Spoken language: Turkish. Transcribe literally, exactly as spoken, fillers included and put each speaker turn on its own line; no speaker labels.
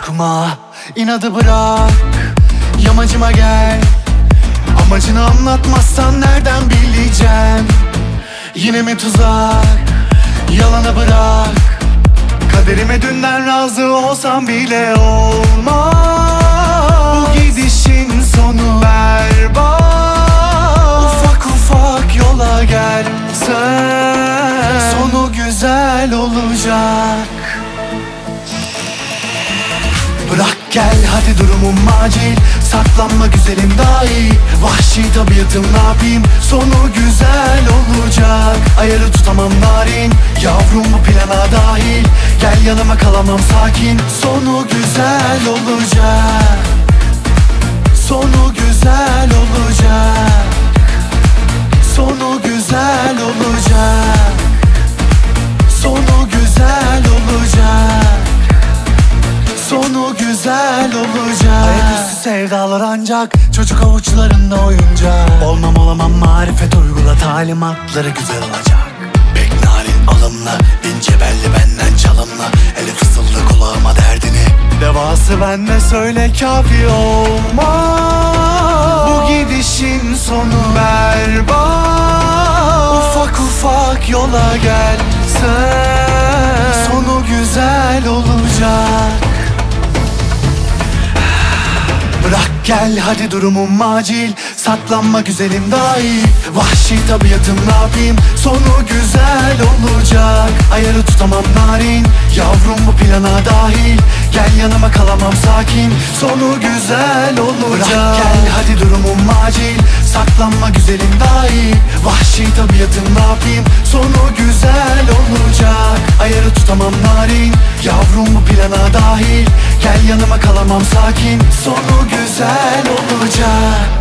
Korkma, inadı bırak, yamacıma gel. Amacını anlatmazsan nereden bileceğim? Yine mi tuzak, yalanı bırak. Kaderime dünden razı olsam bile olmaz. Bu gidişin sonu berbat. Ufak ufak yola gel sen, sonu güzel olacak. Bırak gel hadi, durumum acil. Saklanma güzelim dahi. Vahşi tabiatım ne yapayım, sonu güzel olacak. Ayarı tutamam narin, yavrum bu plana dahil. Gel yanıma kalamam sakin, sonu güzel olacak. Sonu güzel olacak. Sonu güzel olacak. Sonu güzel olacak. Sonu güzel olacak. Ayaküstü sevdalar ancak çocuk avuçlarında oyuncak. Olmam olamam, marifet uygula, talimatları güzel olacak. Pek narin alımla, ince belli benden çalımla. Ele fısıldı kulağıma derdini, devası bende söyle kafi olmaz. Bu gidişin sonu berbat. Ufak ufak yola gel sen, sonu güzel olacak. Bırak gel hadi, durumum acil. Saklanma güzelim dahi. Vahşi tabiatım ne yapayım, sonu güzel olacak. Ayarı tutamam narin, yavrum bu plana dahil. Gel yanıma kalamam sakin, sonu güzel olacak. Bırak gel hadi, durumum acil. Saklanma güzelim dahi. Vahşi tabiatım ne yapayım, sonu güzel olacak. Ayarı tutamam narin, yavrum bu plana dahil. Gel yanıma kalamam sakin, sonu güzel olacak.